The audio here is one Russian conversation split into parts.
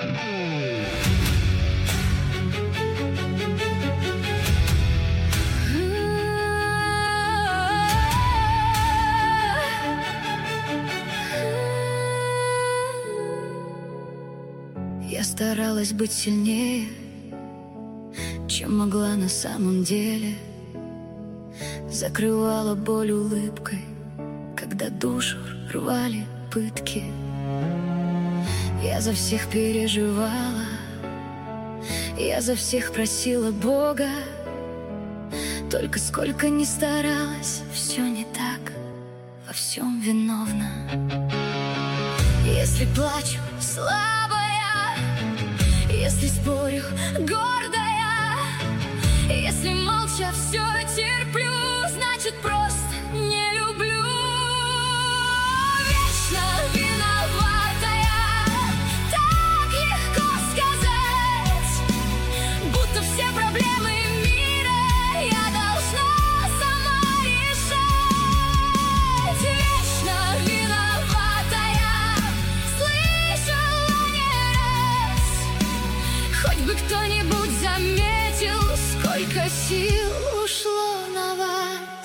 Я старалась быть сильнее, чем могла на самом деле. Закрывала боль улыбкой, когда душу рвали пытки. Я за всех переживала, я за всех просила Бога. Только сколько ни старалась, все не так, во всем виновна. Если плачу, слабая, если спорю, гордая, если молча все терплю, значит просто не люблю. Вечно виноватая, так легко сказать, будто все проблемы мира я должна сама решать. Вечно виноватая, слышала не раз, хоть бы кто-нибудь заметил, сколько сил ушло на вас.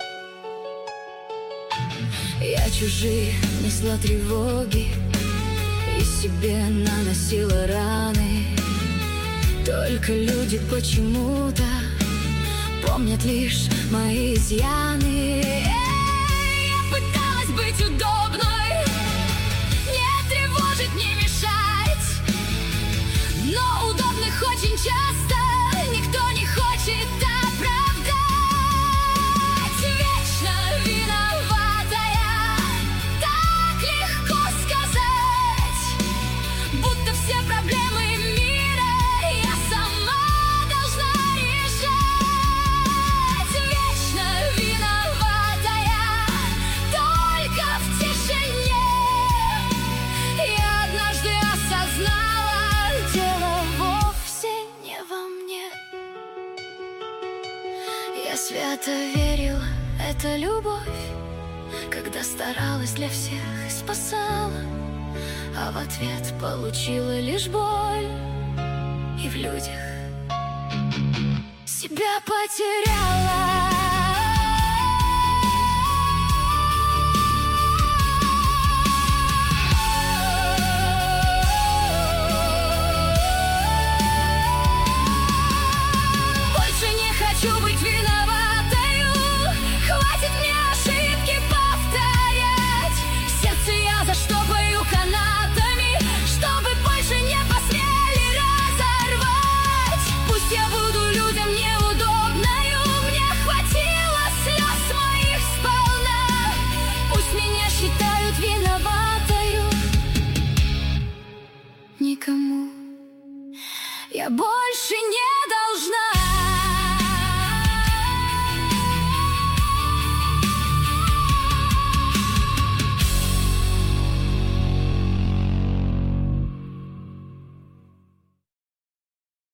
Я чужие несла тревоги и себе наносила раны. Только люди почему-то помнят лишь мои изъяны. Я пыталась быть удобной, не тревожить, не мешать, но удобных очень часто никто не хочет оправдать. Вечно виноватая, так легко сказать, будто все проблемы мира я сама должна решать. Вечно виноватая, только в тишине я однажды осознала, дело вовсе не во мне. Я свято верила, это любовь, когда старалась для всех и спасала, а в ответ получила лишь боль и в людях себя потеряла. Больше не хочу быть виноватою, хватит мне ошибки повторять. Сердце я заштопаю канатами, чтобы больше не посмели разорвать. Пусть я буду людям неудобною, мне хватило слез моих сполна. Пусть меня считают виноватою, никому я больше